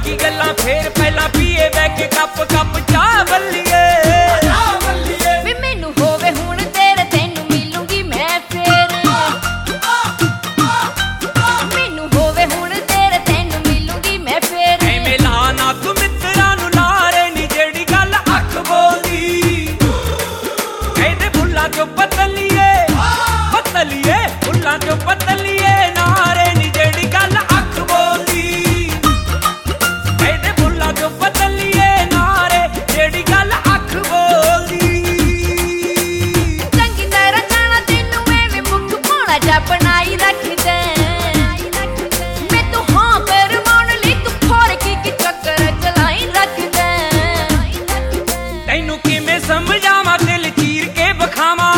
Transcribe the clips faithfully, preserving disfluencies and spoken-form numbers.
बाकी गल्लां फेर पहला पीए बैठ के कप कप चाह बल्लीए वे मैनू होवे हुण तेरे तैनू मिलूंगी मैं फेर मैनू होवे हुण तेरे तैनू मिलूंगी मैं फेर एवें ला ना तू मित्तरां नू लारे नी जेड़ी गल अख बोलदी कहदे बुल्ला चो पतलीए पतलीए बुल्ला चो पतलीए नारे नी जेड़ी गल अख बोलदी कहदे बुल्ला चो पतलीए नारे जेड़ी गल अख बोलदी चंगी तरह जाना तैनू एवें मुख पाउणा जा बनाई रखदे मैं तू हां करवाउण लई तू खोर की की चक्कर चलाई रखदे तैनू किवें समझावां दिल चीर के बखावां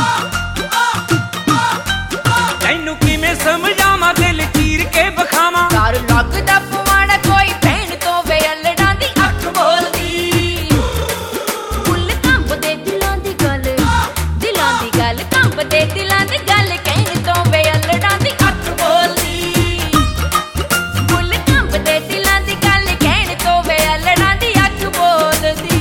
तैनू किवें समझावां दिल चीर के बखावां डर लगदा पवाड़ा कोई भैन तो वे अल्लड़ां दी अख बोलदी फुੱਲ कंबदे दिलां दी गल दिलां दी गल कंबदे दिलां दी गल कहण तो वे अल्लड़ां दी अख बोलदी फुੱਲ कंबदे दिलां दी गल कहण तो वे अल्लड़ां दी अख बोलदी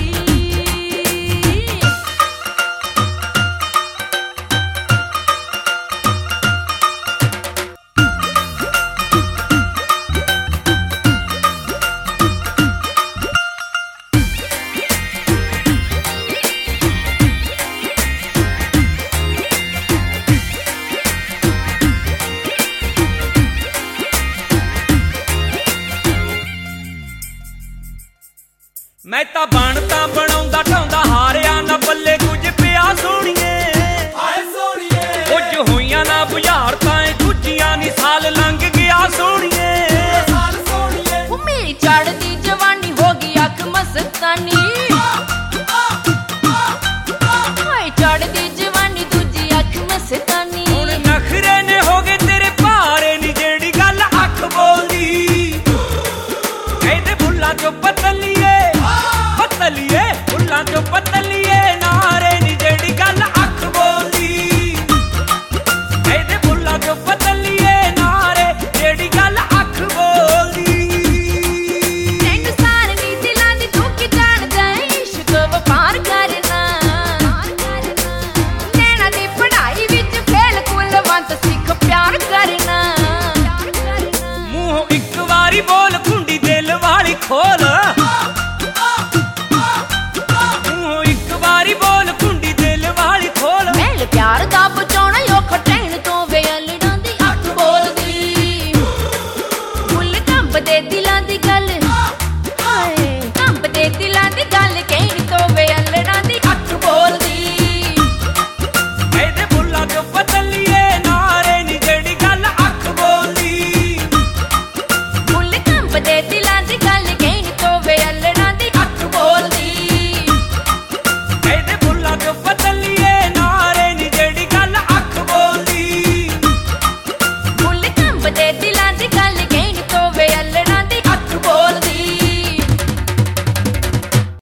मैं तां बनता बनाउंदा ढाउंदा हार